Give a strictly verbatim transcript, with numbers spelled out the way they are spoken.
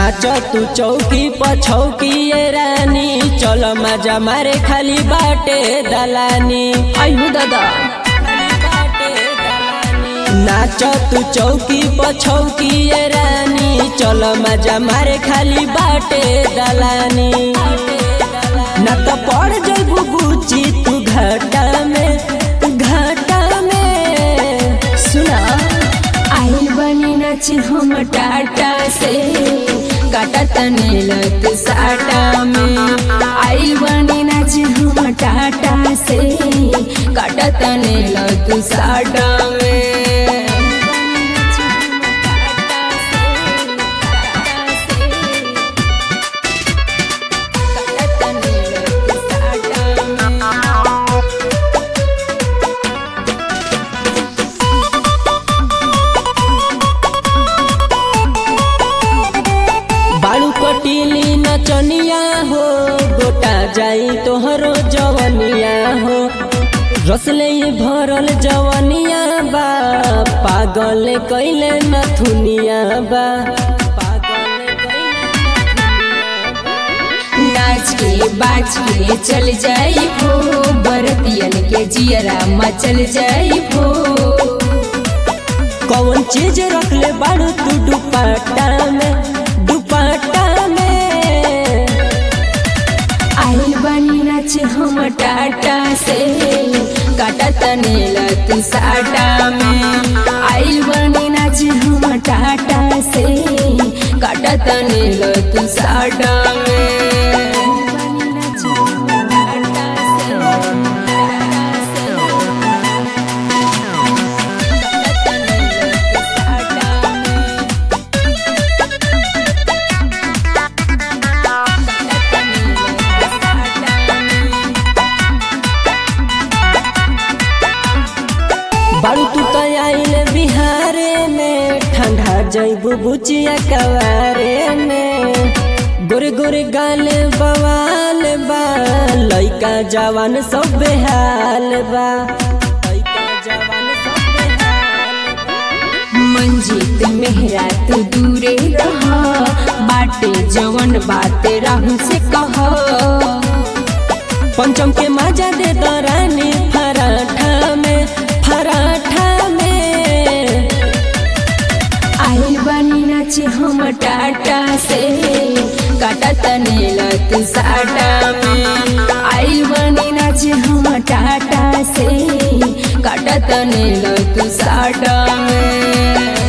नाच तू चौकी पछौकी ये रानी, चल मजा मारे खाली बाटे दलानी। आयु दादा नाच तू चौकी पछौकी ये रानी, चल मजा मारे खाली बाटे दलानी। ना तो पड़ जाबू गुची तू घाटा में, घाटा में। सुना आइल बनी नाच हम टाटा से, काटा तने लत साटा में। आइल बनी नाच हम टाटा से, काटा तने लत साटा में। कटीली नचनिया हो, गोटा जाई तोहरो जवनिया हो। रसले भरल जवनिया बा, पागल कैले नथुनिया बा। नाच के बाज के चल जाई हो, बरतियन के जियरा मचल जाई हो। कौन चीज रखले बाड़ू तू दुपट्टा में, दुपट्टा में। आइल बनी नाच हम टाटा से, काटा तने लत साटा में। आइल बनी नाच हम टाटा से, काटा तने लत साटा में। बारू तू तो आइल बिहारे में, ठंडा जैबू बुचिया कवारे में। गोरे गोरे गाल बवाल बा, लइका जवान सब बेहाल बा। मंजीत मेहरा तू दूरे रहा, बाटे जवन बाते राहु से कहा। पंचम के मजा दे दरानी पराठा में, पराठा में। आइल बनी नाच हम टाटा से, काटा तने लत साटा में। आइल बनी नाच हम टाटा से, काटा तने लत साटा में।